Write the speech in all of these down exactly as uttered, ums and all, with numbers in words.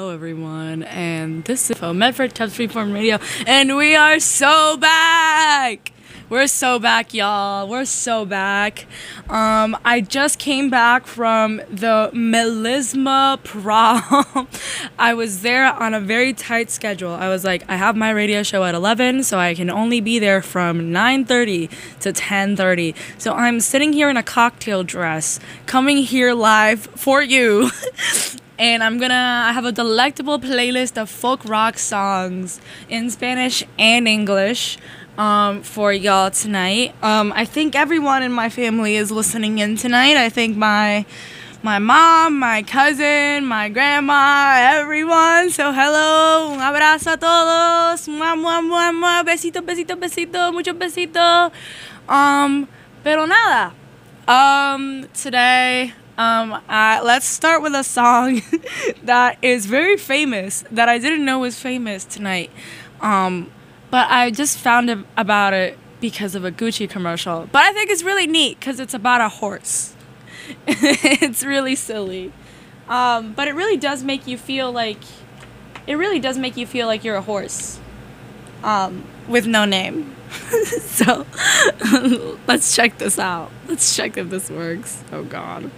everyone, and this is Medford Tubbs Freeform Radio, and we are so back! We're so back, y'all. We're so back. Um, I just came back from the Melisma prom. I was there on a very tight schedule. I was like, I have my radio show at eleven, so I can only be there from nine thirty to ten thirty. So I'm sitting here in a cocktail dress, coming here live for you. And I'm gonna I have a delectable playlist of folk rock songs in Spanish and English um, for y'all tonight. Um, I think everyone in my family is listening in tonight. I think my my mom, my cousin, my grandma, everyone. So hello, un abrazo a todos. Mua, mua, mua, mua. Besito, besito, besito, mucho besito. Um, pero nada. Um, today. Um, uh, let's start with a song that is very famous, that I didn't know was famous tonight. Um, but I just found it about it because of a Gucci commercial. But I think it's really neat because it's about a horse. It's really silly. Um, but it really does make you feel like, it really does make you feel like you're a horse. Um, with no name. So, let's check this out. Let's check if this works. Oh, God.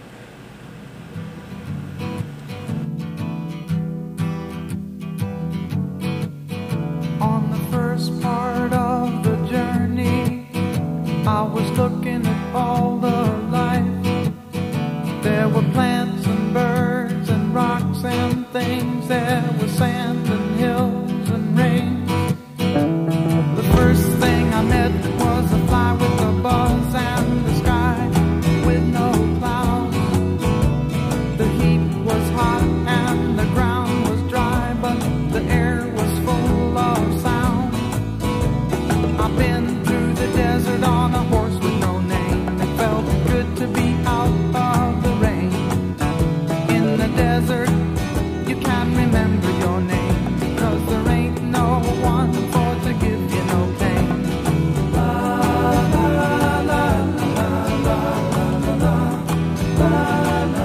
On the first part of the journey, I was looking at all the life. There were plants and birds and rocks and things. There was sand and hills and rain. The first thing I met was a fly with a buzz and the sky with no clouds. The heat was hot and the ground was dry, but the air was full of sound. I've been through the desert on a horse with no name. It felt good to be out of the rain. In the desert, you can't remember your name, because there ain't no one for to give you no pain. La, la, la, la, la, la, la, la, la,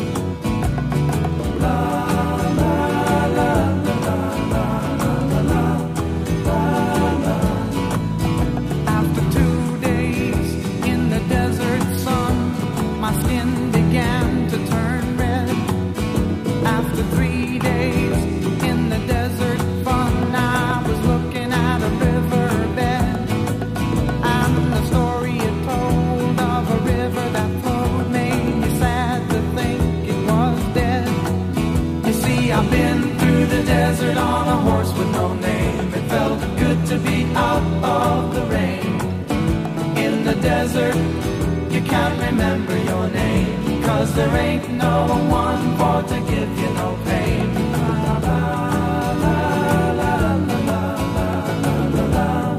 After two days in the desert sun, my skin began to turn red. After three days in the desert fun, I was looking at a riverbed, and the story it told of a river that flowed made me sad to think it was dead. You see, I've been through the desert on a horse with no name. It felt good to be out of the rain. In the desert, you can't remember your name, 'cause there ain't no one for to give you no pain. La, la, la, la, la, la, la, la, la,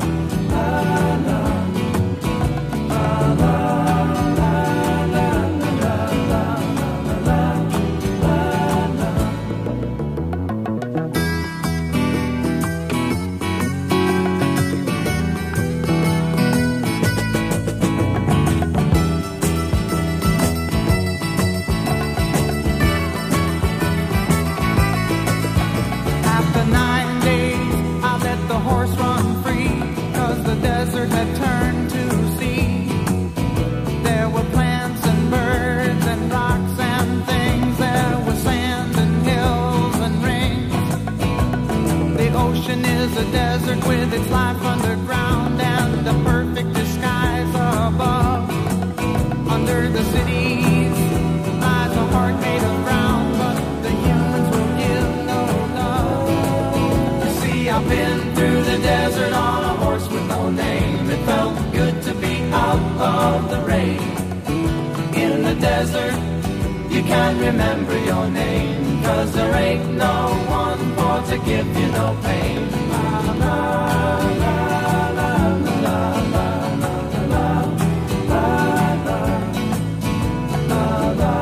After nine days, I let the horse run free, 'cause the desert had turned to sea. There were plants and birds and rocks and things. There was sand and hills and rings. The ocean is a desert with its life underground and a perfect disguise above. Under the cities lies a heart made of brown, but the humans will give no love. You see, I've been through the desert on a horse with no name. It felt good to be out of the rain. In the desert, you can't remember your name, 'cause there ain't no one for to give you no pain. La, la, la, la, la, la, la, la, la, la, la.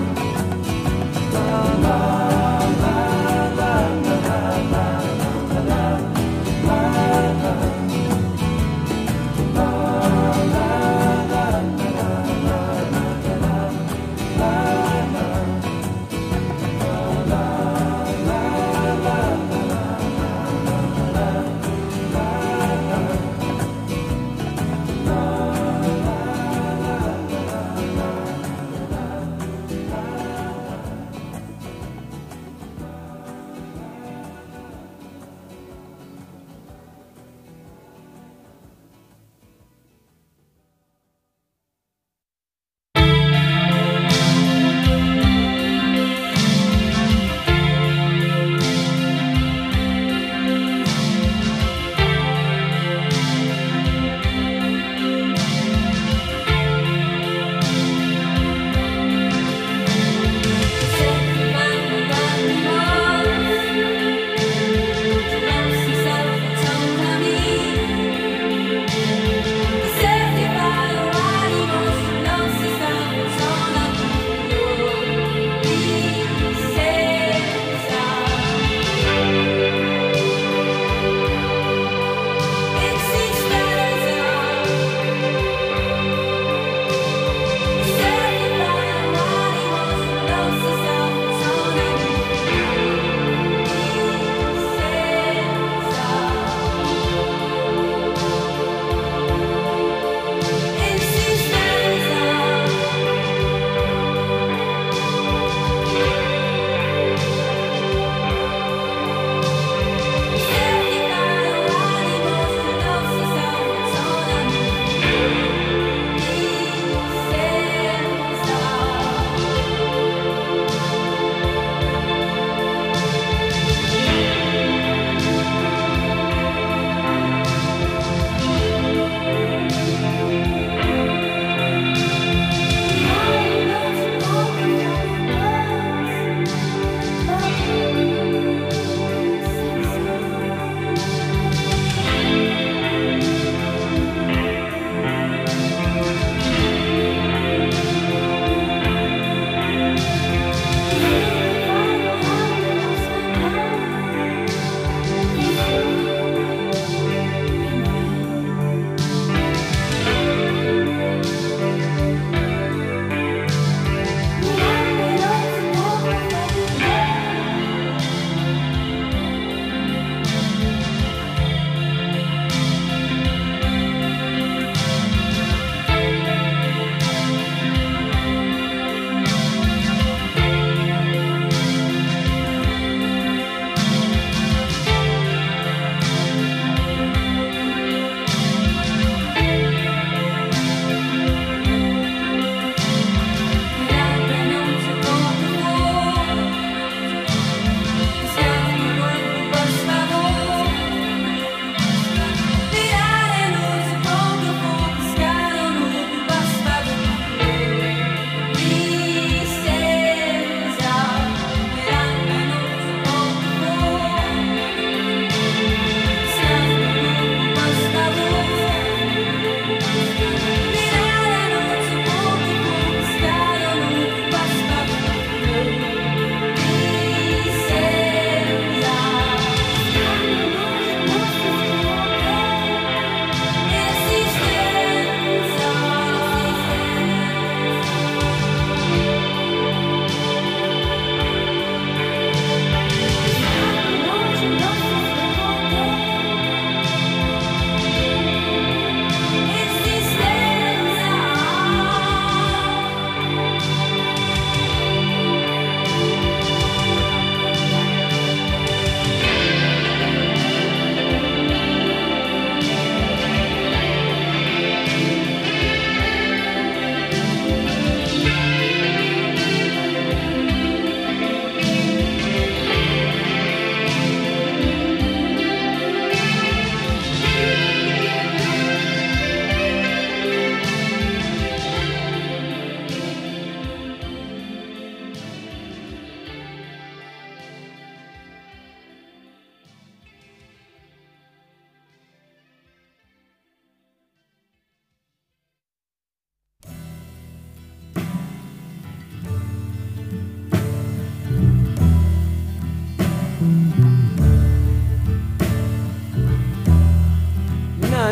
La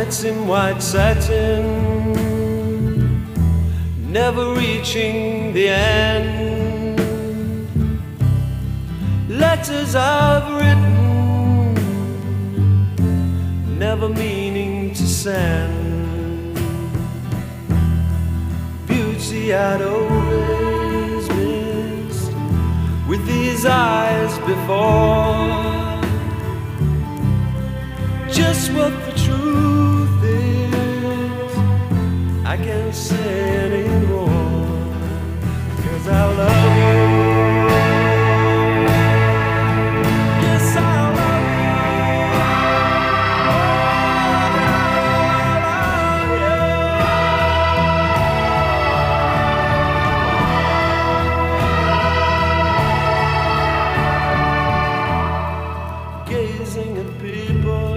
Nights in white satin, never reaching the end. Letters I've written, never meaning to send. Beauty I'd always missed with these eyes before. Just what the truth is, I can't say anymore, 'cause I love you. Yes, I love you. Gazing at people,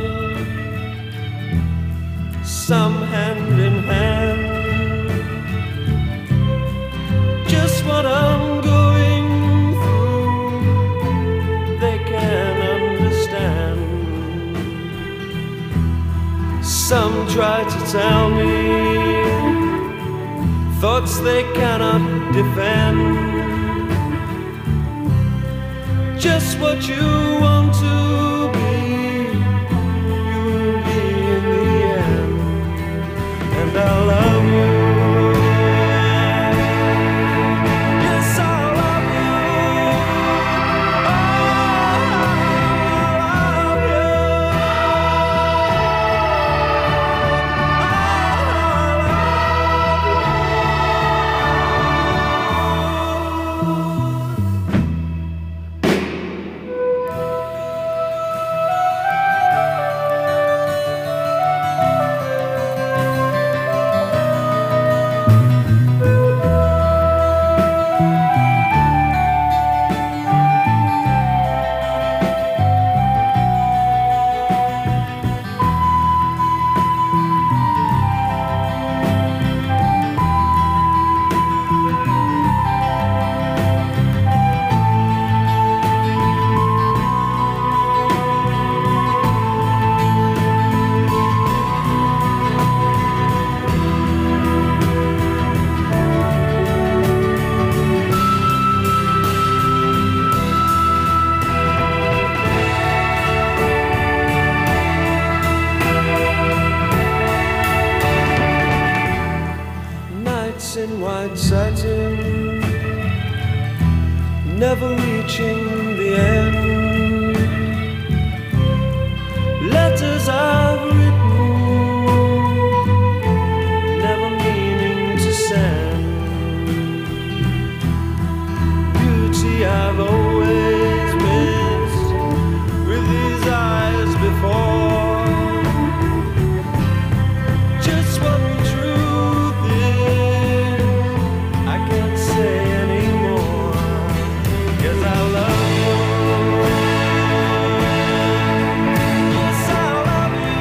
some hand in hand, just what I'm going through, they can understand. Some try to tell me thoughts they cannot defend. Just what you want to be, you'll be in the end. And I love you. Yes, I love you. Oh, I love you. In white satin, never reaching the end. Letters I've written, never meaning to send. Beauty I've always missed with these eyes before. Just what the truth is, I can't say anymore, 'cause I love you. Yes, I love you.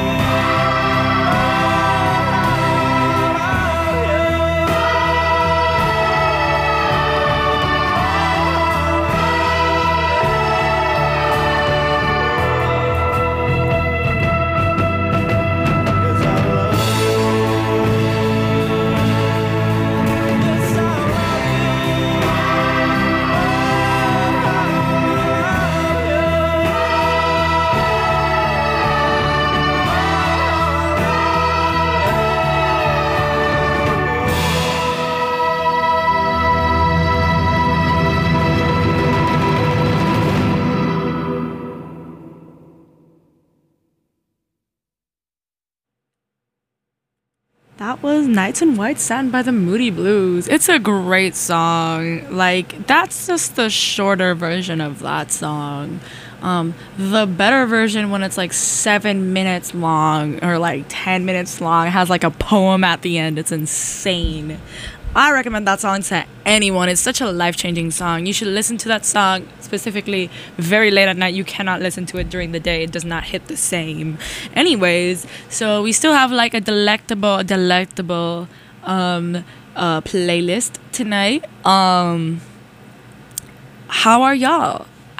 That was Nights in White Satin by the Moody Blues. It's a great song. Like, that's just the shorter version of that song. Um, the better version, when it's like seven minutes long or like ten minutes long, has like a poem at the end. It's insane. I recommend that song to anyone. It's such a life-changing song. You should listen to that song specifically very late at night. You cannot listen to it during the day. It does not hit the same. Anyways, so we still have like a delectable, delectable um, uh, playlist tonight. Um, how are y'all?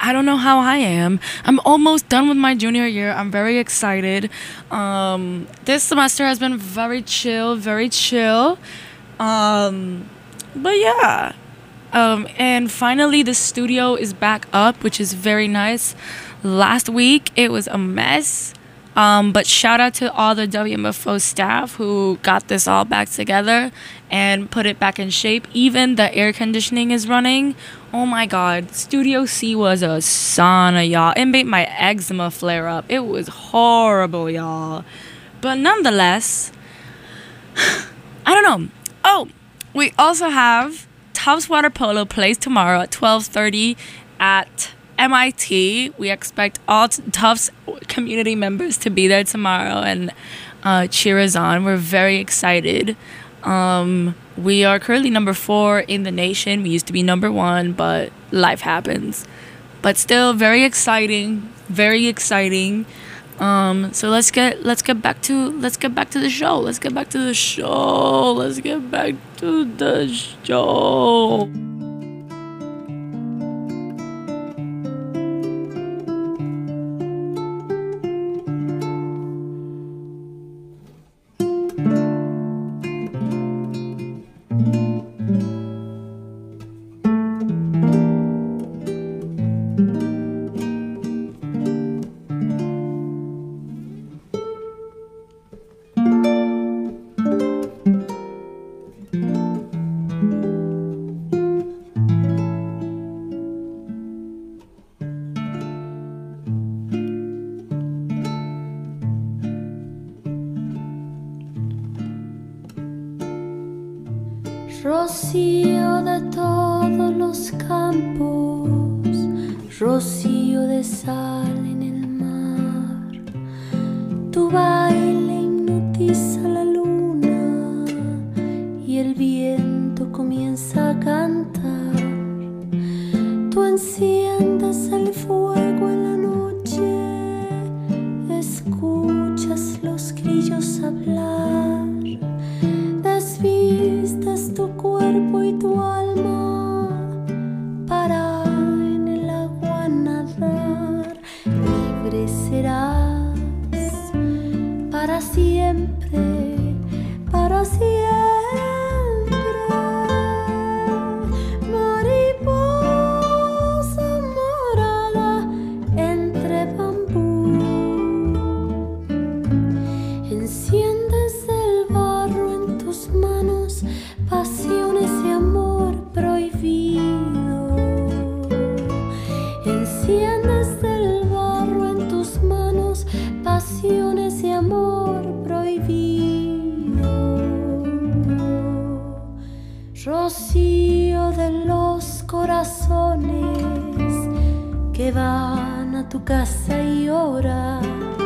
I don't know how I am. I'm almost done with my junior year. I'm very excited. Um, this semester has been very chill, very chill. Um, but yeah. Um, and finally, the studio is back up, which is very nice. Last week, it was a mess. Um, but shout out to all the W M F O staff who got this all back together and put it back in shape. Even the air conditioning is running. Oh my God. Studio C was a sauna, y'all. It made my eczema flare up. It was horrible, y'all. But nonetheless, I don't know. Oh, we also have Tufts Water Polo plays tomorrow at twelve thirty at M I T. We expect all t- Tufts community members to be there tomorrow and uh, cheer us on. We're very excited. Um, we are currently number four in the nation. We used to be number one, but life happens. But still, very exciting. Very exciting. Um, so let's get let's get back to let's get back to the show. Let's get back to the show. Let's get back to the show. Rocío de todos los campos, rocío de sal en el mar. Tu baile hipnotiza la luna y el viento comienza a cantar. Tú enciendes el fuego en la noche, escuchas los grillos hablar. Desvistes tu cuerpo y tu alma para en el agua nadar. Libre serás para siempre, para siempre. Mariposa morada entre bambú. Enciendes el barro en tus manos, pasiones de amor prohibido. Enciendes el barro en tus manos, pasiones de amor prohibido. Rocío de los corazones que van a tu casa y oran.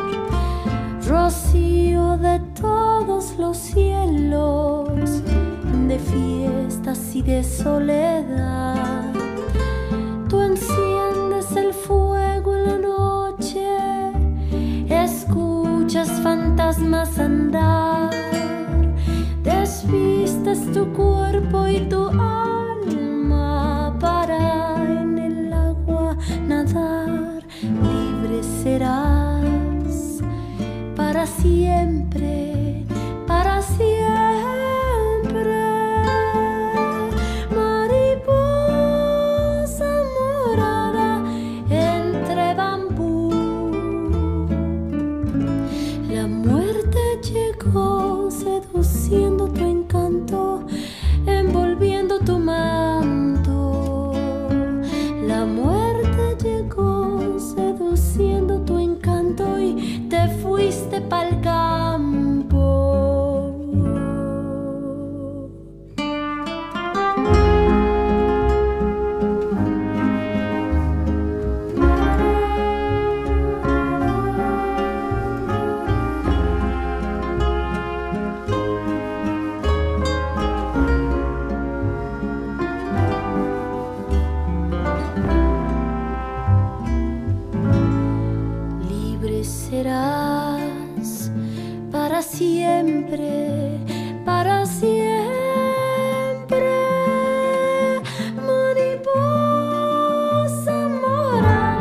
Rocío de todos los cielos, de fiestas y de soledad. Tú enciendes el fuego en la noche, escuchas fantasmas andar. Desvistes tu cuerpo y tu alma para en el agua nadar. Libre serás para siempre, para siempre. Mariposa morada entre bambú. La muerte llegó seduciendo tu encanto, envolviendo tu manto. La muerte llegó seduciendo tu encanto y te fuiste pa'l campo. Libre serás para siempre, para siempre. Mariposa morada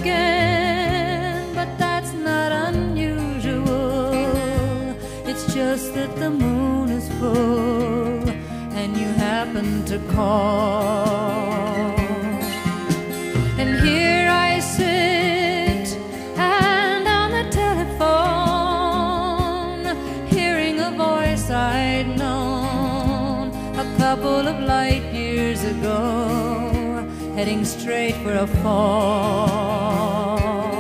again, but that's not unusual. It's just that the moon is full and you happen to call. And here I sit and on the telephone, hearing a voice I'd known a couple of light years ago, heading straight for a fall.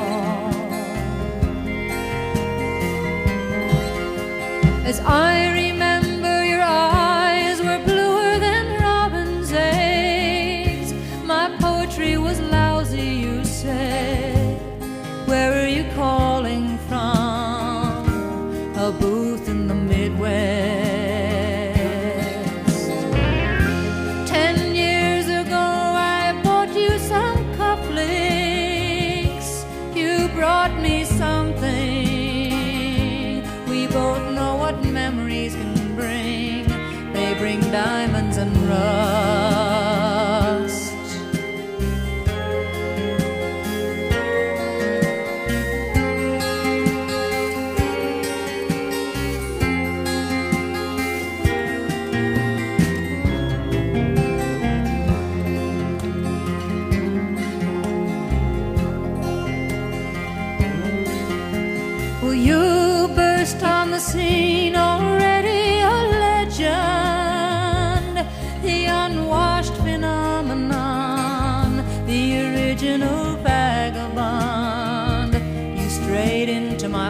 As I remember, your eyes were bluer than robin's eggs. My poetry was lousy, you said. Where are you calling from? A booth in the Midwest. Ten years ago I bought you some cufflinks. You brought me something. We both know what memories can bring. They bring diamonds and rust. Well, you burst on the scene, already a legend, the unwashed phenomenon, the original vagabond. You strayed into my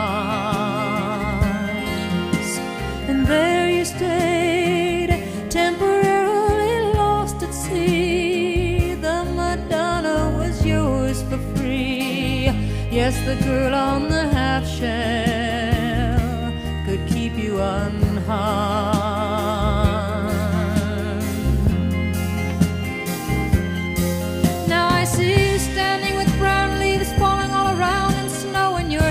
arms, and there you stayed, temporarily lost at sea. The Madonna was yours for free. Yes, the girl on the half shell could keep you unharmed. Now I see you standing with brown leaves falling all around and snow in your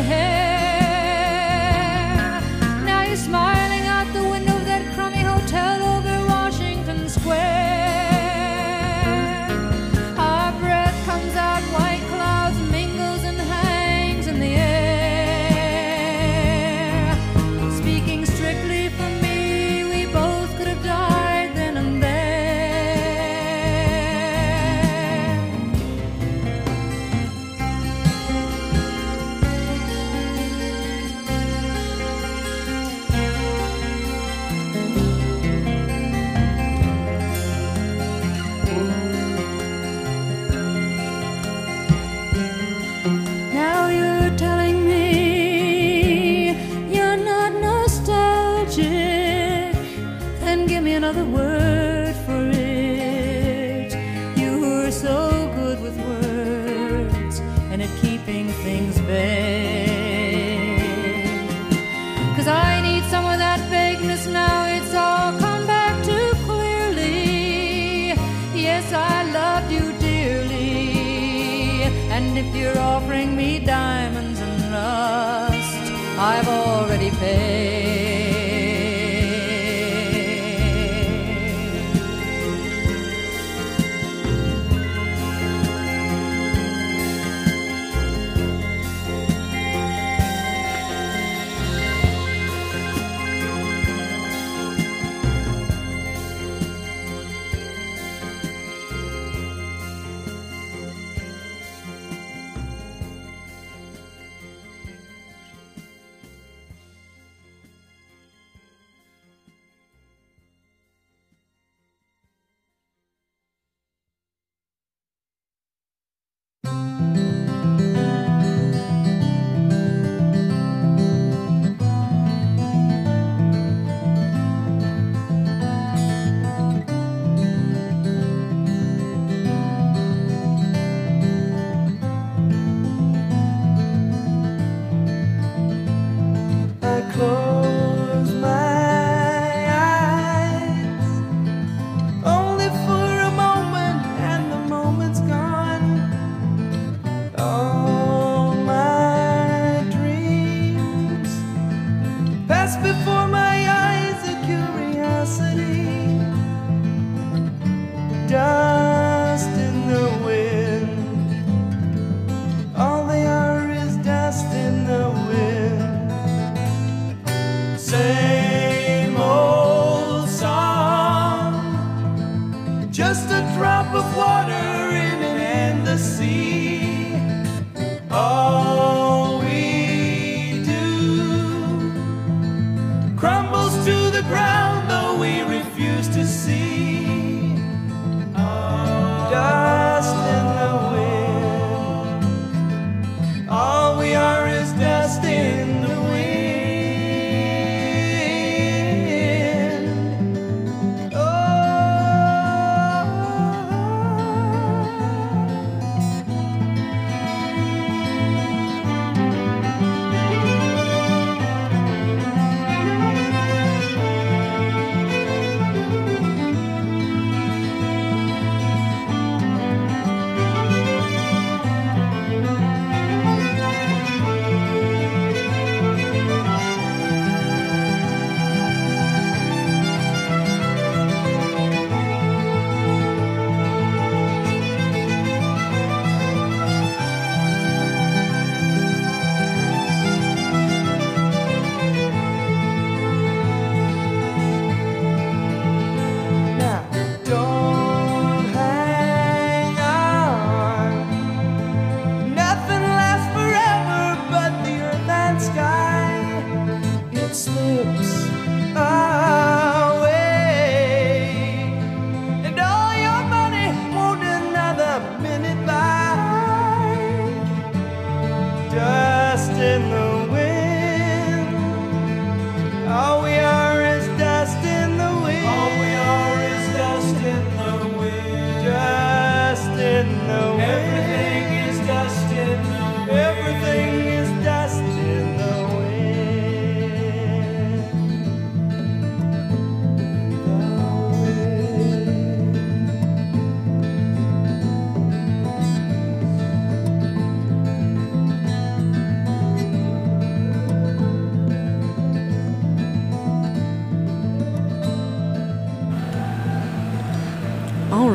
hair. Now you're smiling out the window of that crummy hotel over Washington Square. Our breath comes out, white clouds mingles and hangs in the air. Speaking strictly for me, we both could have died then and there. Now you're telling me you're not nostalgic. Then give me another word for it. You were so good with words and at keeping things vague. 'Cause I need some of that vagueness now. It's all come back too clearly. Yes, I loved you dearly. And if you're offering me diamonds and rust, I've already paid.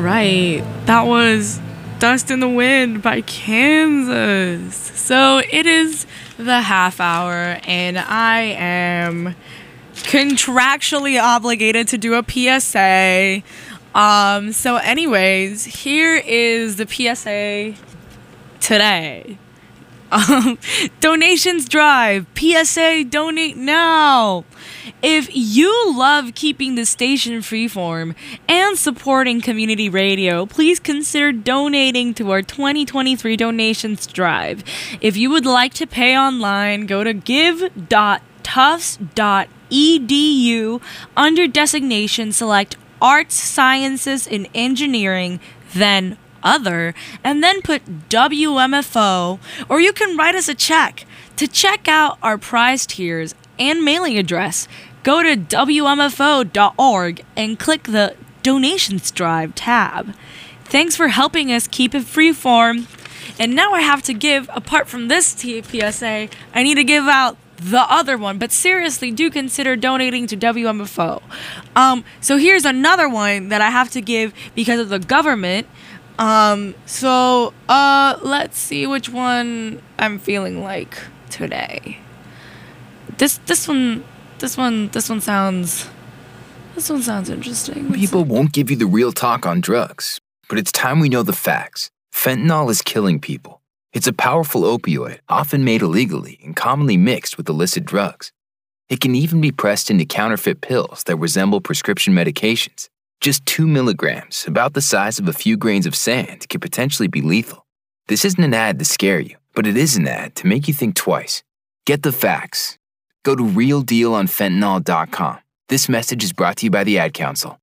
right. That was Dust in the Wind by Kansas. So it is the half hour, and I am contractually obligated to do a P S A. Um, so anyways, here is the P S A today. Um, donations drive. P S A, donate now. If you love keeping the station freeform and supporting community radio, please consider donating to our twenty twenty-three donations drive. If you would like to pay online, go to give dot tufts dot e d u. Under designation, select Arts, Sciences, and Engineering, then Other, and then put W M F O, or you can write us a check. To check out our prize tiers and mailing address, go to W M F O dot org and click the Donations Drive tab. Thanks for helping us keep it freeform. And now I have to give, apart from this P S A, I need to give out the other one. But seriously, do consider donating to W M F O. Um, so here's another one that I have to give because of the government. Um, so, uh, let's see which one I'm feeling like today. This, this one, this one, this one sounds, this one sounds interesting. Let's People see. won't give you the real talk on drugs, but it's time we know the facts. Fentanyl is killing people. It's a powerful opioid, often made illegally and commonly mixed with illicit drugs. It can even be pressed into counterfeit pills that resemble prescription medications. Just two milligrams, about the size of a few grains of sand, could potentially be lethal. This isn't an ad to scare you, but it is an ad to make you think twice. Get the facts. Go to real deal on fentanyl dot com. This message is brought to you by the Ad Council.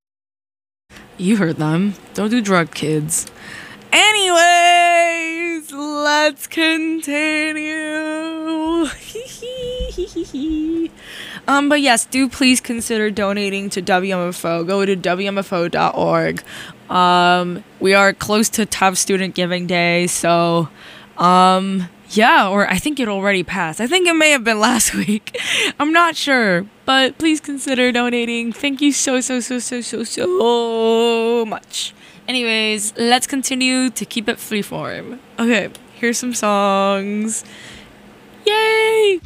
You heard them. Don't do drug, kids. Anyways, let's continue. um, but yes, do please consider donating to W M F O. Go to W M F O dot org. Um, we are close to Tough Student Giving Day, so um, yeah, or I think it already passed. I think it may have been last week. I'm not sure, but please consider donating. Thank you so, so, so, so, so, so much. Anyways, let's continue to keep it freeform. Okay, here's some songs. Yay!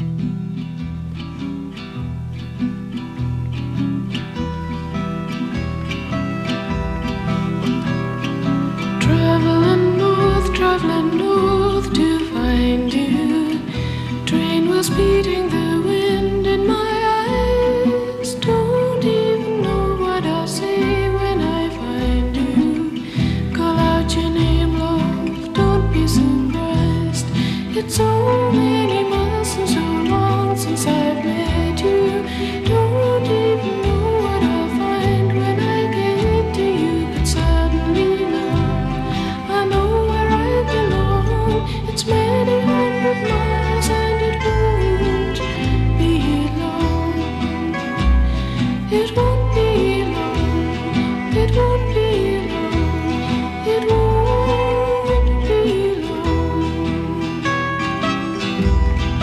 Traveling north, traveling north to find you. Train was beating the wind in my eyes. Don't even know what I'll say when I find you. Call out your name, love, don't be surprised. It's so many months and so long since I've met you. Don't even know what I'll find when I get to you. But suddenly now I know where I belong. It's many hundred miles and it won't be long. It won't be long. It won't be long. It won't be long.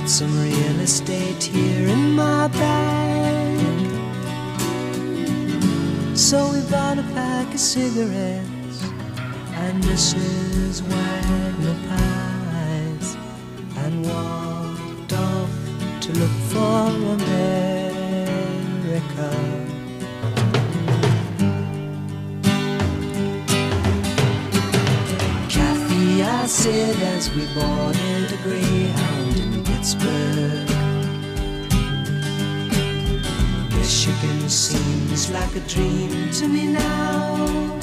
some real estate here in my bag. So we bought a pack of cigarettes and Missus Wagner pies and walked off to look for America. Kathy, I said as we boarded a Greyhound in Pittsburgh, Michigan seems like a dream to me now.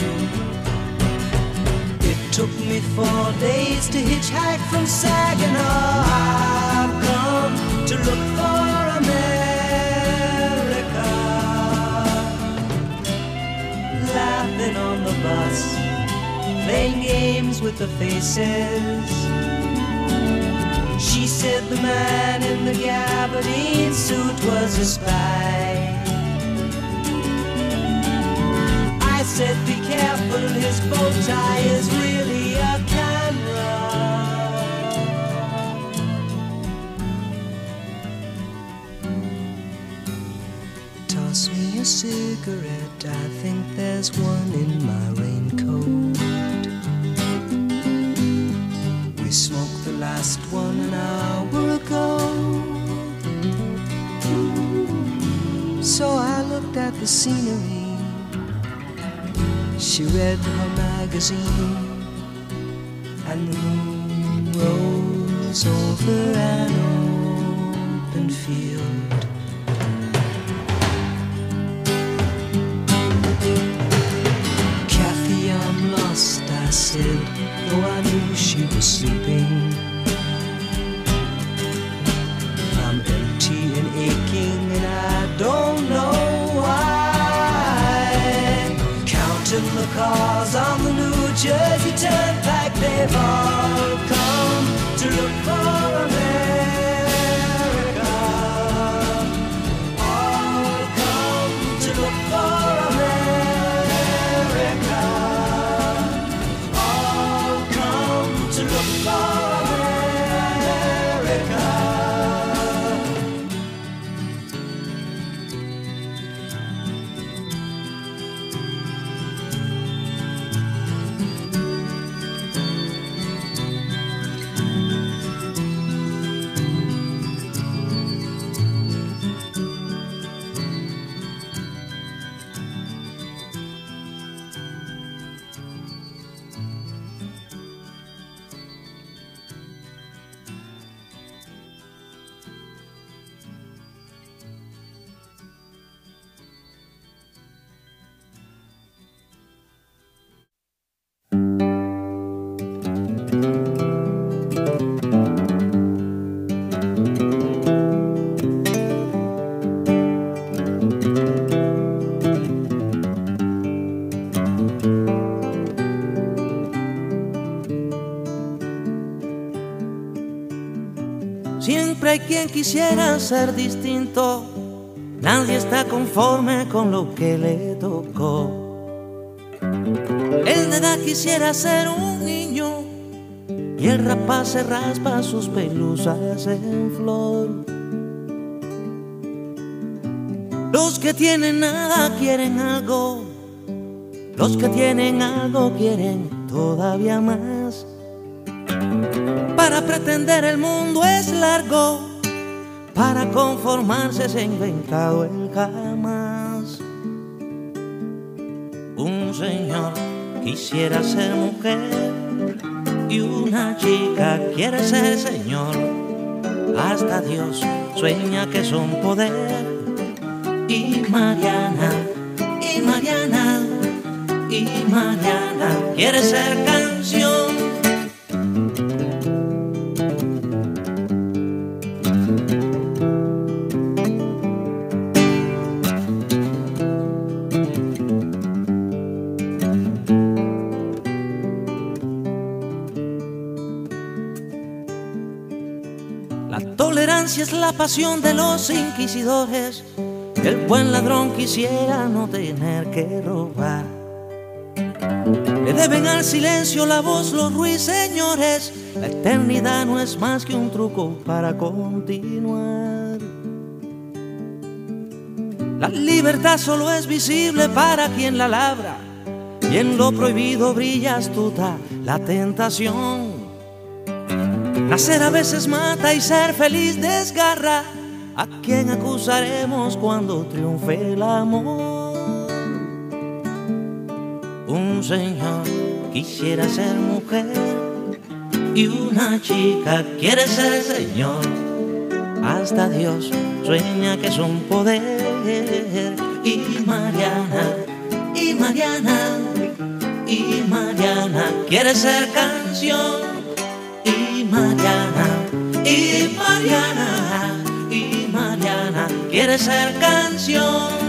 It took me four days to hitchhike from Saginaw. I've come to look for America. Laughing on the bus, playing games with the faces. She said the man in the gabardine suit was a spy. I said be careful, his bow tie is really a camera. Toss me a cigarette, I think there's one in my raincoat. We smoked the last one an hour ago. So I looked at the scenery. She read her magazine, and the moon rose over an open field. Kathy, I'm lost, I said, though I knew she was sleeping. I'm empty and aching, and I don't know why. Counting the cars on the New Jersey Turnpike, they've all come to look for America. All come to look for America. All come to look for America. Siempre hay quien quisiera ser distinto, nadie está conforme con lo que le tocó. El de edad quisiera ser un niño y el rapaz se raspa sus pelusas en flor. Los que tienen nada quieren algo, los que tienen algo quieren todavía más. Para pretender el mundo es largo, para conformarse se ha inventado el jamás. Un señor quisiera ser mujer y una chica quiere ser señor. Hasta Dios sueña que son poder. Y Mariana, y Mariana, y Mariana quiere ser canción. La tolerancia es la pasión de los inquisidores. El buen ladrón quisiera no tener que robar. Le deben al silencio la voz los ruiseñores La eternidad no es más que un truco para continuar. La libertad solo es visible para quien la labra, y en lo prohibido brilla astuta la tentación. Nacer a veces mata y ser feliz desgarra. ¿A quién acusaremos cuando triunfe el amor? Un señor quisiera ser mujer y una chica quiere ser señor. Hasta Dios sueña que es un poder. Y Mariana, y Mariana, y Mariana quiere ser canción. Y Mariana, y Mariana, y Mariana quiere ser canción.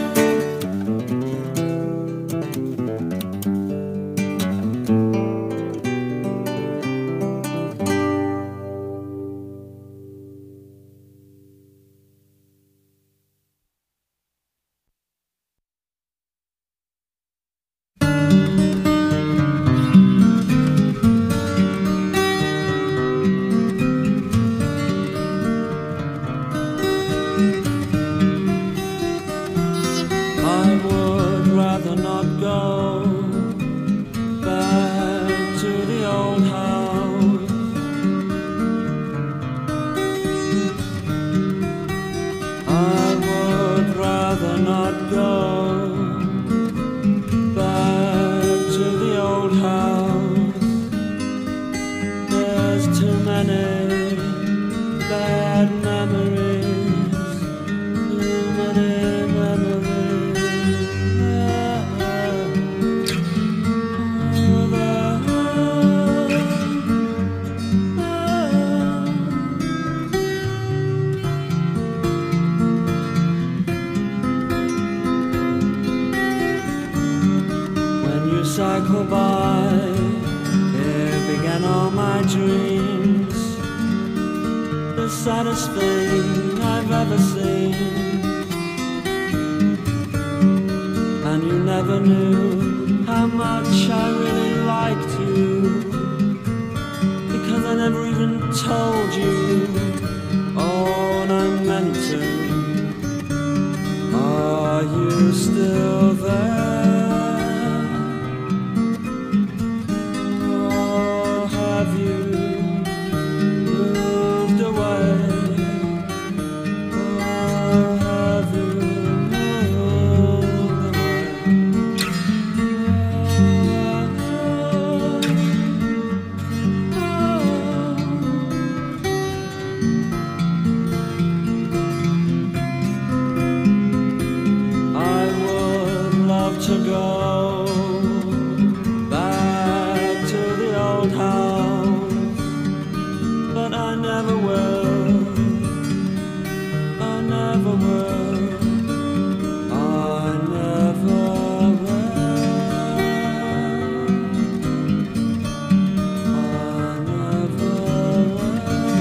Cycle by, there began all my dreams. The saddest thing I've ever seen. And you never knew how much I really liked you, because I never even told you all I meant to. Are you still there? To go back to the old house, but I never will, I never will, I never will, I never will.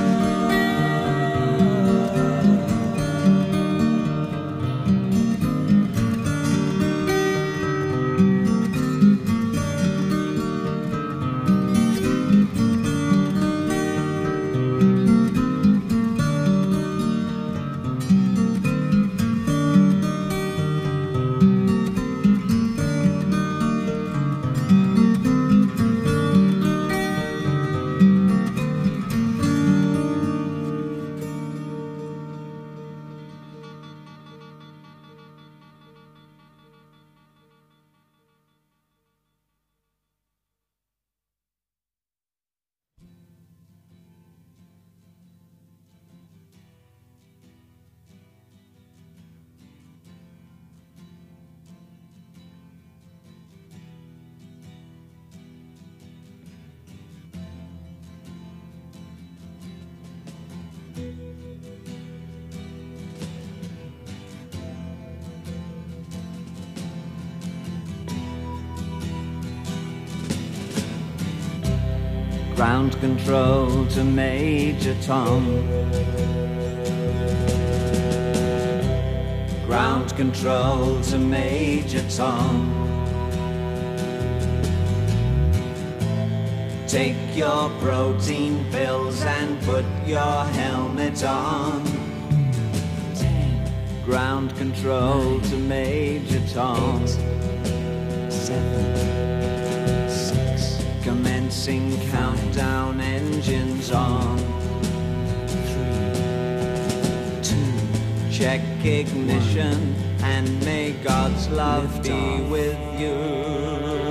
Ground control to Major Tom. Ground control to Major Tom. Take your protein pills and put your helmet on. Ground control to Major Tom. Eight, seven, six. Commencing countdown, engines on. Three, two. Check ignition and may God's love be off. With you.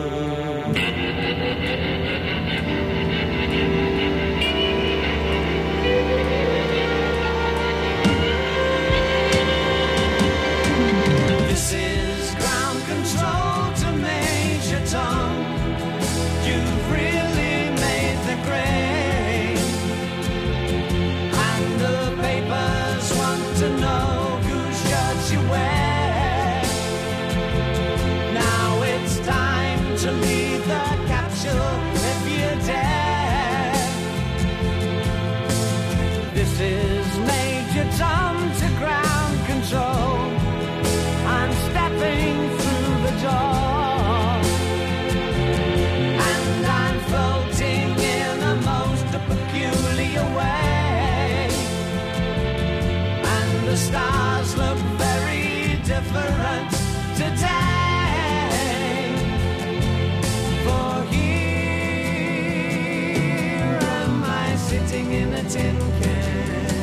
This is ground control to Major Tom. You've really made the grade, and the papers want to know whose shirts you wear. Now it's time to leave the capsule if you dare. This is Major Tom to ground control. I'm stepping through the door, and I'm floating in a most peculiar way, and the stars look very different today, for here am I sitting in a tin can.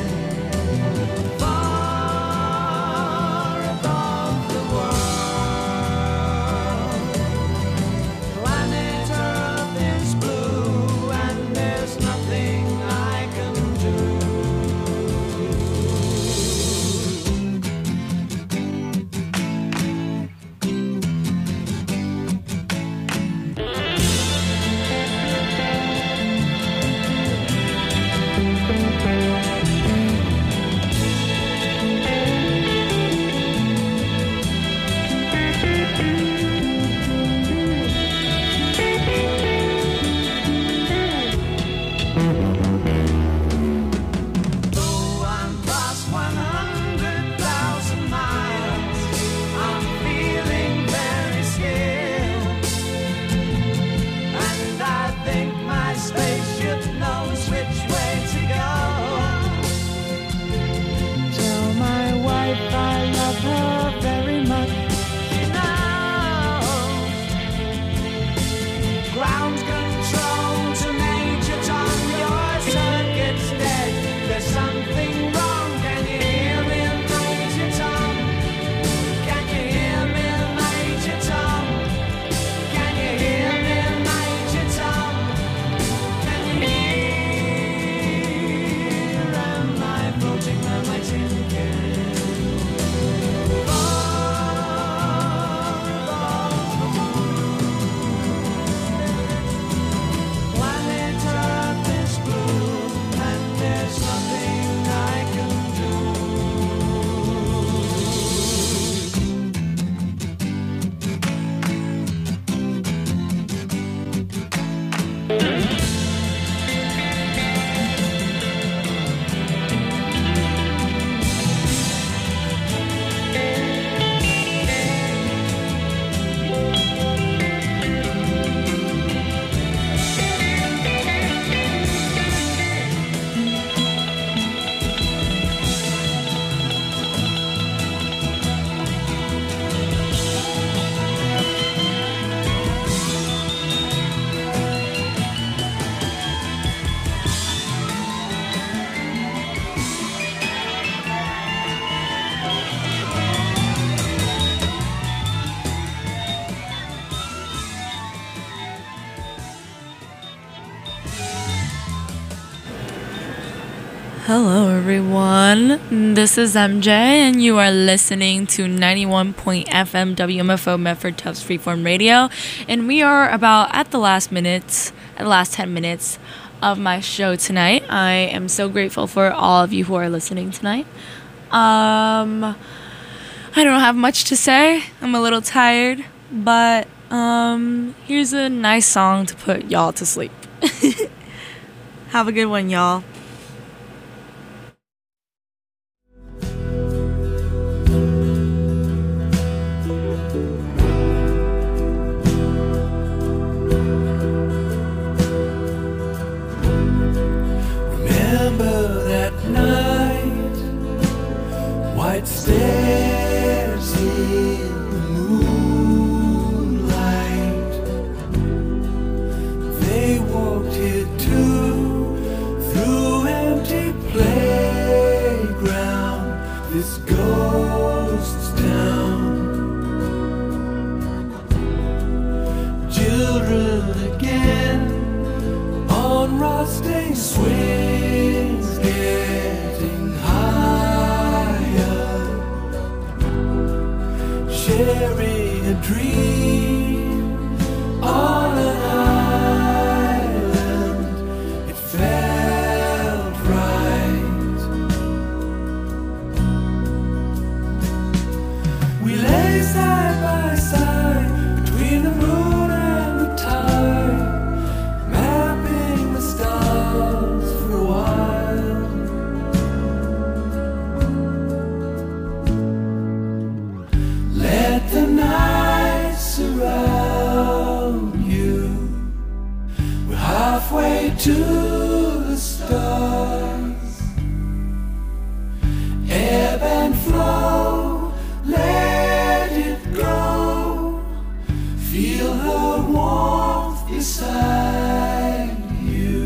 Hello everyone, this is M J and you are listening to ninety-one point F M W M F O Medford Tufts Freeform Radio, and we are about at the last minutes, at the last ten minutes of my show tonight. I am so grateful for all of you who are listening tonight. Um, I don't have much to say, I'm a little tired, but um, here's a nice song to put y'all to sleep. Have a good one, y'all. Remember that night, white stairs in the moonlight. They walked here too, through empty playground, this ghost town. Children again on rusting swings, getting higher, sharing a dream on an island. It felt right. We lay side by side between the moon and the tide, mapping the stars for a while. Let the night surround you. We're halfway to the stars. Ebb and flow, let it go. Feel her warmth beside you.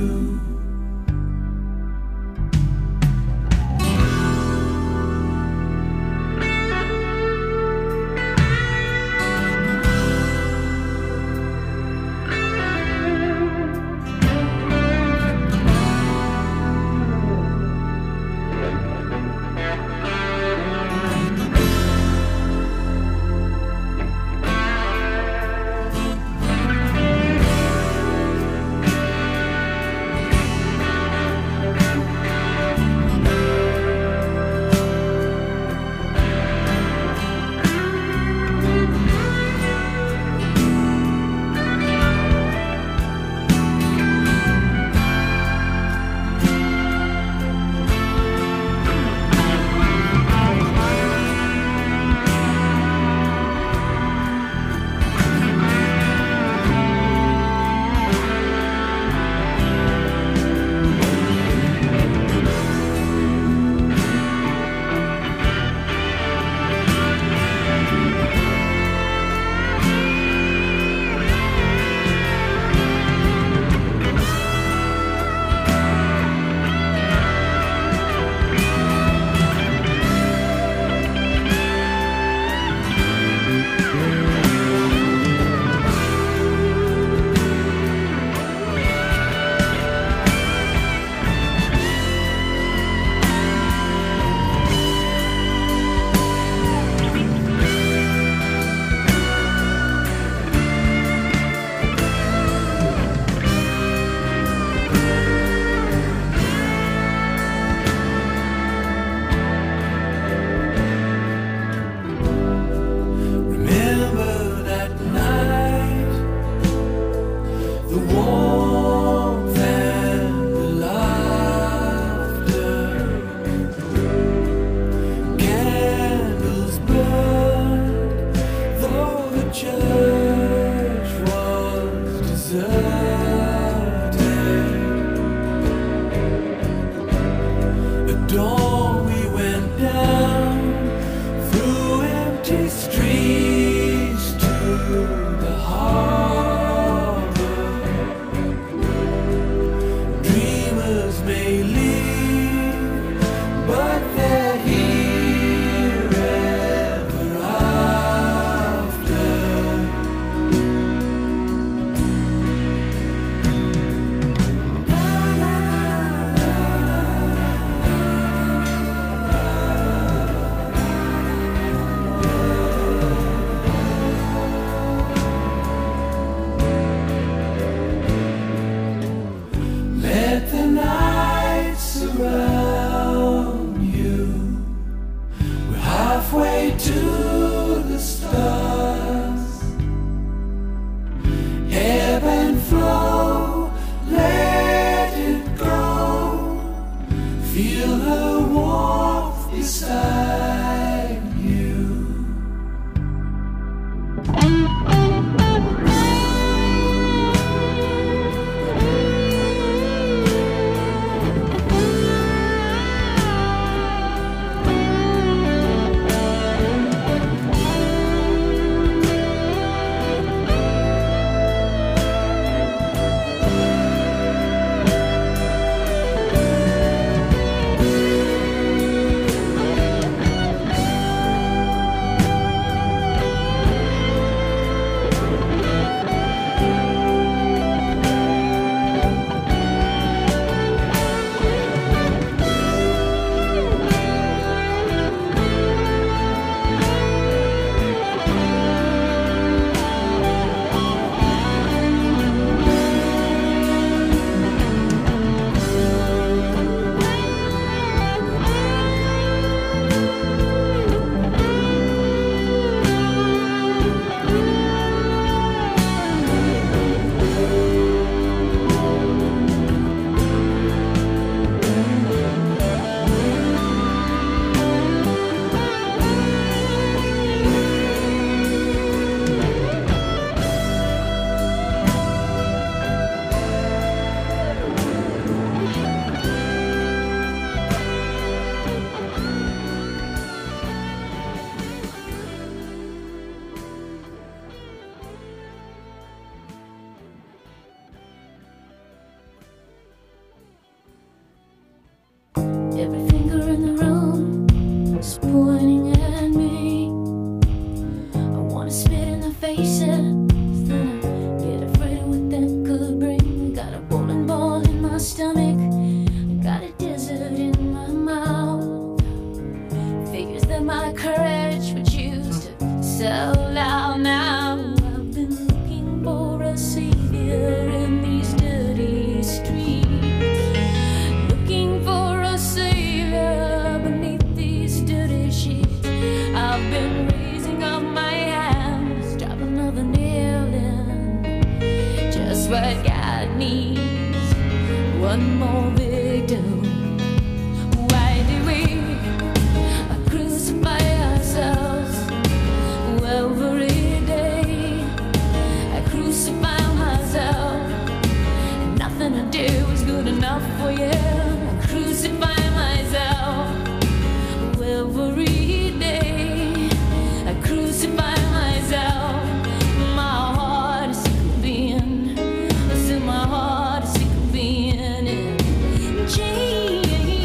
Every finger in the room is pointing at me. I wanna spit in the faces, then I get afraid of what that could bring. I got a bowling ball in my stomach, I got a desert in my mouth. Figures that my courage would choose to sell out now. I've been looking for a savior in these dirty streets, looking for a savior beneath these dirty sheets. I've been raising up my hands, drop another nail in, just what God needs, one more victim. Why do we crucify ourselves every day? I crucify myself, and nothing I do is good enough for you. I crucify myself every day. I crucify myself. My heart is sick of being, I said my heart is sick of being in chains.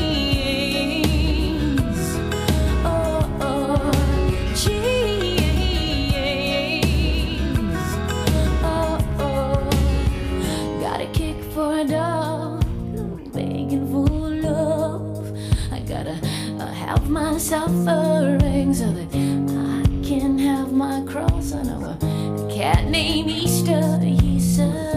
Oh, oh, chains. Oh, oh, got a kick for a dog, begging for love. I gotta uh, have my suffering so that I can have my cross. I know a cat named Easter, he said.